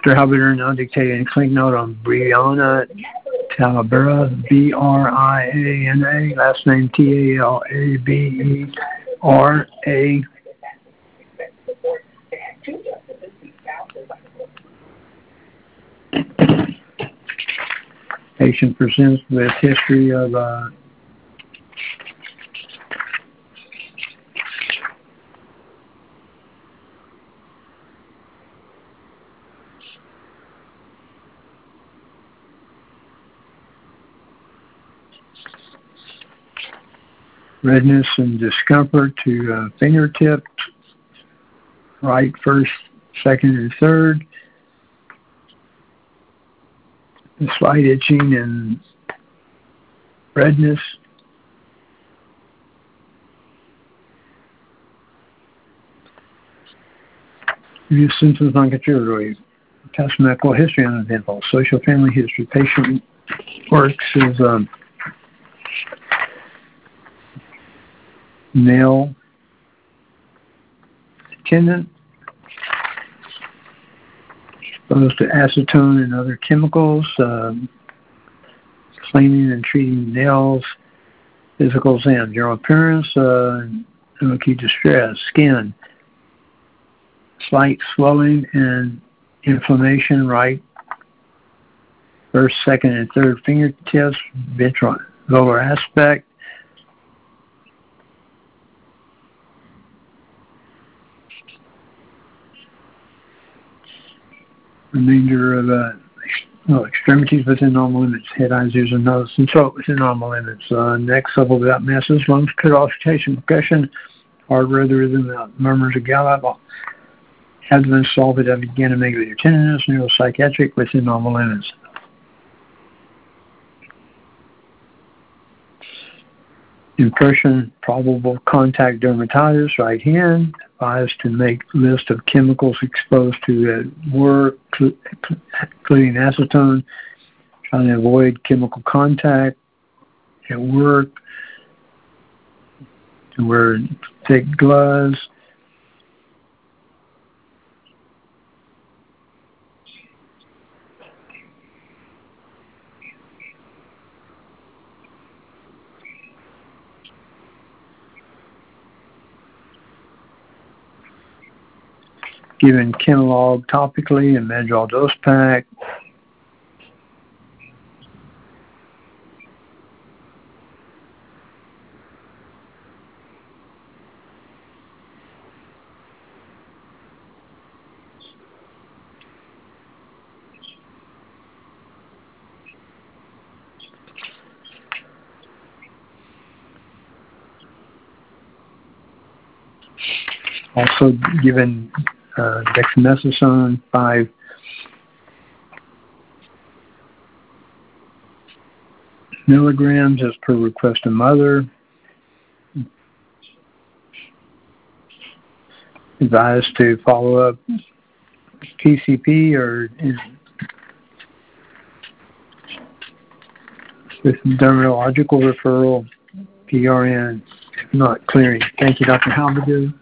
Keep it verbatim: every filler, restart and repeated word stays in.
Doctor Halberdern now dictated a clinic note on Brianna Talabera, B R I A N A, last name T A L A B E R A. Patient presents with history of uh, redness and discomfort to uh, fingertips, right first, second, and third. Slight itching and redness. Review symptoms non-contributory. Test medical history uneventful. Social family history. Patient works as um, nail attendant, exposed to acetone and other chemicals, um, cleaning and treating nails, physical exam, general appearance, uh, no key distress, skin, slight swelling and inflammation, right first, second, and third fingertips, ventral lower aspect. Remainder of uh, well, extremities within normal limits, head, eyes, ears, and nose, and throat within normal limits. Uh, neck, supple without masses, lungs, clear auscultation, percussion, heart rhythm without murmurs or gallop, abdomen solved without beginning megalunar tenderness, neuropsychiatric within normal limits. Impression, probable contact dermatitis, right hand. Advised to make list of chemicals exposed to at work, including acetone. Trying to avoid chemical contact at work. To wear thick gloves. Given Kenalog topically and Madrigal dose pack. Also given uh, dexamethasone five milligrams as per request of mother. Advised to follow up P C P or with dermatological referral, P R N, if not clearing. Thank you, Doctor Halberdern.